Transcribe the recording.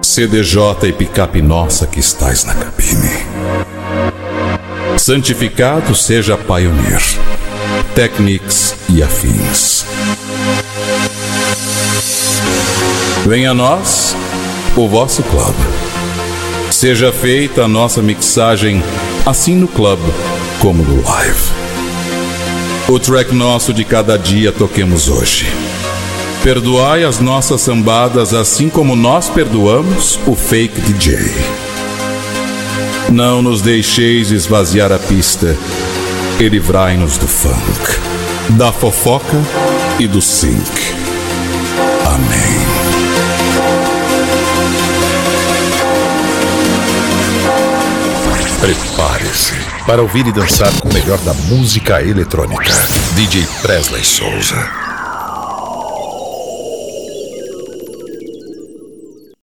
CDJ e picape nossa que estais na cabine. Santificado seja Pioneer, Technics e afins. Venha a nós, o vosso club. Seja feita a nossa mixagem assim no club como no live. O track nosso de cada dia toquemos hoje. Perdoai as nossas sambadas assim como nós perdoamos o fake DJ. Não nos deixeis esvaziar a pista e livrai-nos do funk, da fofoca e do sync. Amém. Prepare-se para ouvir e dançar com o melhor da música eletrônica. DJ Presley Souza.